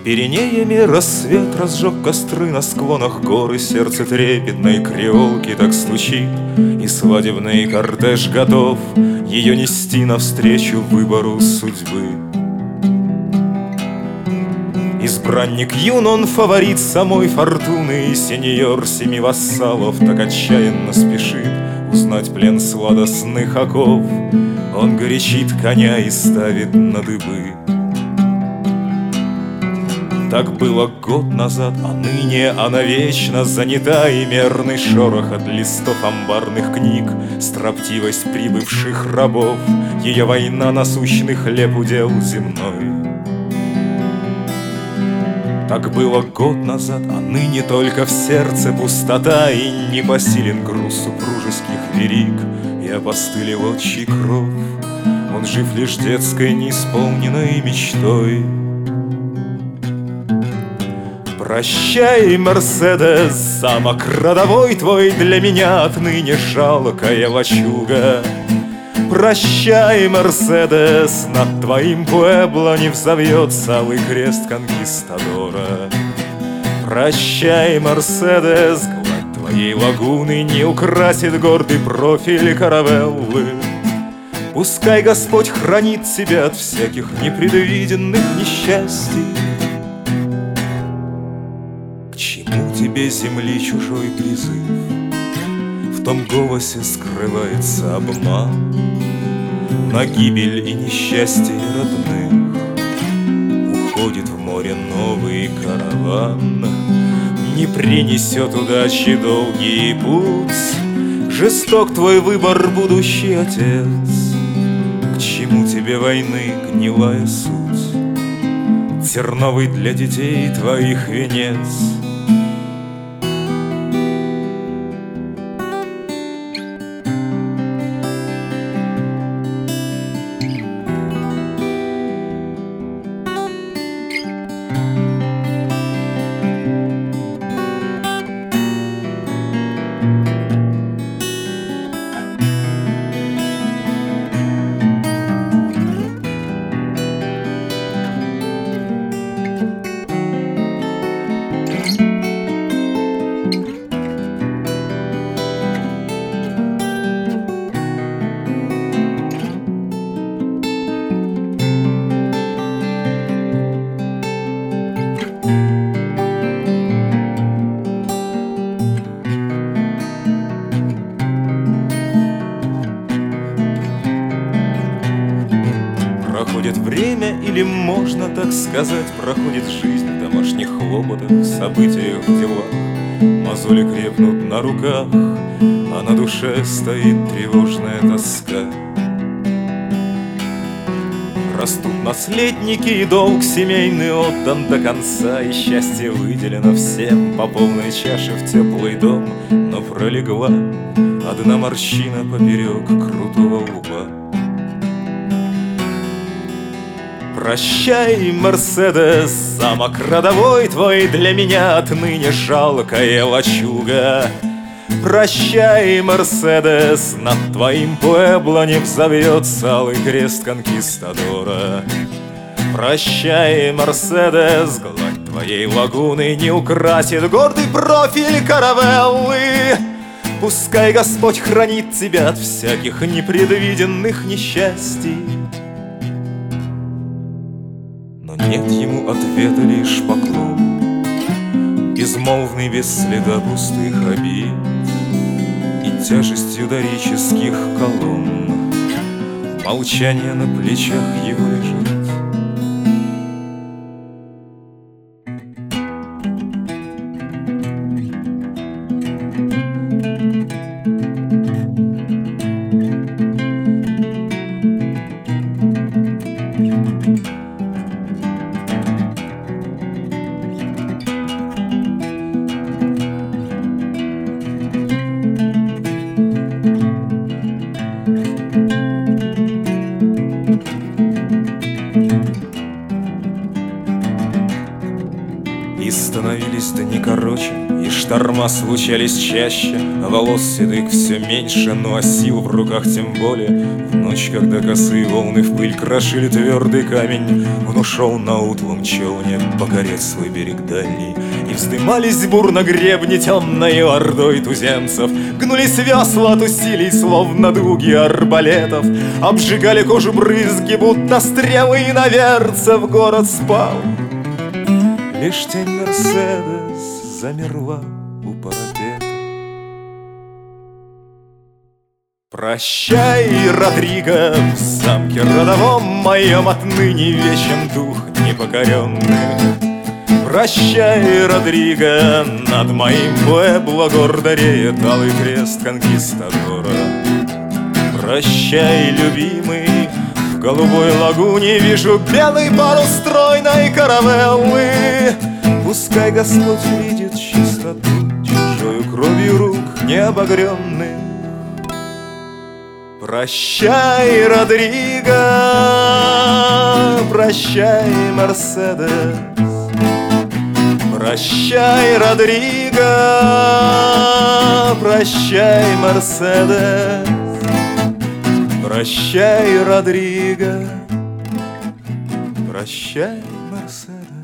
Пиренеями рассвет разжег костры на склонах гор, и сердце трепетной креолки так стучит, и свадебный кортеж готов ее нести навстречу выбору судьбы. Избранник юн, он фаворит самой фортуны, и сеньор семи вассалов так отчаянно спешит узнать плен сладостных оков. Он горячит коня и ставит на дыбы. Так было год назад, а ныне она вечно занята, и мерный шорох от листов амбарных книг, строптивость прибывших рабов, ее война насущный хлеб удел земной. Так было год назад, а ныне только в сердце пустота, и непосилен груз супружеских вериг, и опостыли волчий кров. Он жив лишь детской неисполненной мечтой. Прощай, Мерседес, замок родовой твой для меня отныне жалкая лачуга. Прощай, Мерседес, над твоим Пуэбло не взовьется алый крест конкистадора. Прощай, Мерседес, гладь твоей лагуны не украсит гордый профиль каравеллы. Пускай Господь хранит тебя от всяких непредвиденных несчастий. К чему тебе земли чужой призыв? В том голосе скрывается обман. На гибель и несчастье родных уходит в море новый караван. Не принесет удачи долгий путь, жесток твой выбор, будущий отец. К чему тебе войны гнилая суть, терновый для детей твоих венец? Проходит время, или можно так сказать, проходит жизнь в домашних хлопотах, событиях, делах. Мозоли крепнут на руках, а на душе стоит тревожная тоска. Растут наследники, и долг семейный отдан до конца, и счастье выделено всем по полной чаше в теплый дом. Но пролегла одна морщина поперек крутого лба. Прощай, Мерседес, замок родовой твой для меня отныне жалкая лачуга. Прощай, Мерседес, над твоим Пуэбло не взовьется алый крест конкистадора. Прощай, Мерседес, гладь твоей лагуны не украсит гордый профиль каравеллы. Пускай Господь хранит тебя от всяких непредвиденных несчастий. Но нет ему ответа, лишь поклон, безмолвный, без следа пустых обид и тяжестью дорических колонн. Молчание на плечах его лежит. дома случались чаще, волос седых все меньше, ну а сил в руках тем более. В ночь, когда косые волны в пыль крошили твердый камень, он ушел на утлом челне покорять свой берег дальний. И вздымались бурно гребни темной ордой туземцев, гнулись весла от усилий, словно дуги арбалетов, обжигали кожу брызги, будто стрелы иноверцев. Город спал, лишь тень Мерседес замерла у парапета. Прощай, Родриго, в замке родовом моем отныне вечен дух непокоренных. Прощай, Родриго, над моим Пуэбло гордо реет алый крест конкистадора. Прощай, любимый, в голубой лагуне вижу белый парус стройной каравеллы. Пускай Господь видит чистоту чужою кровью рук необогренных. Прощай, Родриго, прощай, Мерседес. Прощай, Родриго, прощай, Мерседес. Прощай, Родриго, прощай, Мерседес.